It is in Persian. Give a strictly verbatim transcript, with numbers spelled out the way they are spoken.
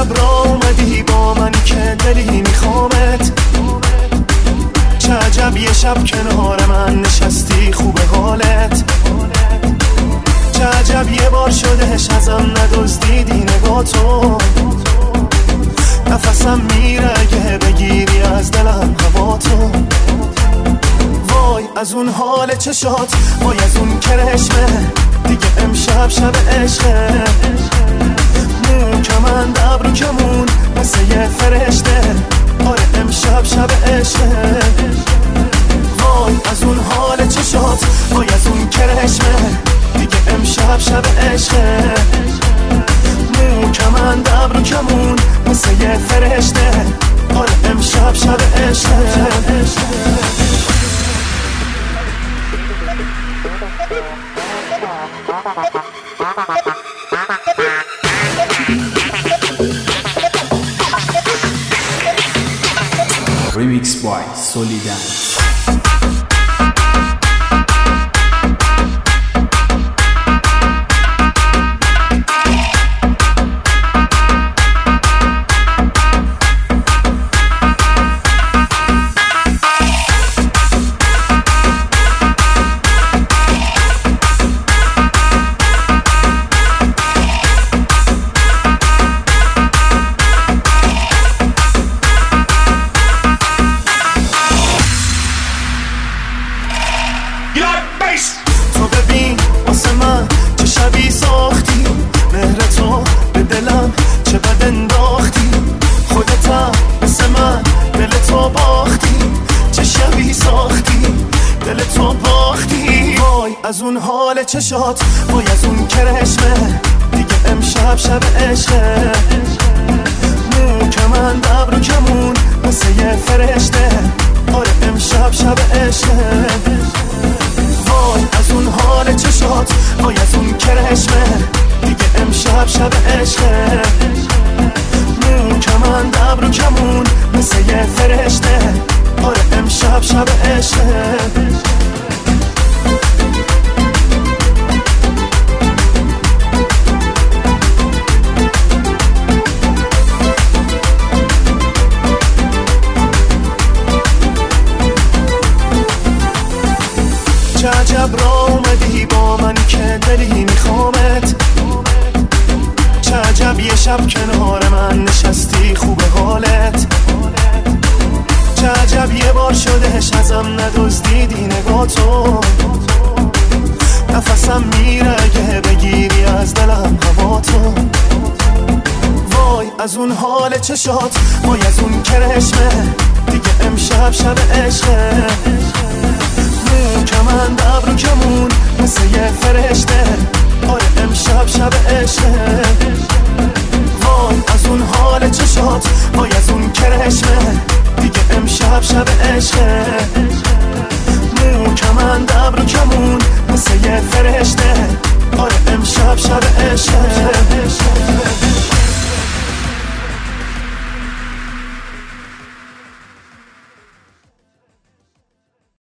عجب را اومدی با من که دلی میخوامت، چه عجب یه شب کنار من نشستی خوب حالت، چه عجب یه بار شدهش ازم ندزدیدی نگاتو، نفسم میره اگه بگیری از دلم هواتو. وای از اون حال چشات، وای از اون کرشمه، دیگه امشب شب عشقه، مو کمند ابرو کمون مثل یه فرشته، آره امشب شب عشقه. وای از اون حال چشات، وای از اون کرشمه، دیگه امشب شب عشقه، مو کمند ابرو کمون مثل یه فرشته، آره امشب شب عشقه. Remix by Solidan. تو ببین واسه من چه شبی ساختی، مهر تو به دلم چه بد انداختی، خودتم مثل من دل تو باختی، چه شبی ساختی دل تو باختی. وای از اون حال چشات، وای از اون کرشمه، دیگه امشب شب عشقه، مو کمند ابرو کمون مثل یه فرشته، آره امشب شب عشقه. وای از اون حال چشات، وای از اون کرشمه، دیگه امشب شب عشقه، مو کمند ابرو کمون مثل یه فرشته، آره امشب شب عشقه. چه عجب را اومدی با من که دلی میخوامت، چه عجب یه شب کنار من نشستی خوب حالت، چه عجب یه بار شدهش ازم ندزدیدی نگاتو، نفسم میره اگه بگیری از دلم هواتو. وای از اون حال چشات، وای از اون کرشمه، دیگه امشب شب عشقه، مو کمند ابرو کمون مثل یه فرشته، آره امشب شب عشقه. وای از اون حال چشات، وای از اون کرشمه، دیگه امشب شب عشقه، مو کمند ابرو کمون مثل یه فرشته، آره امشب شب عشقه.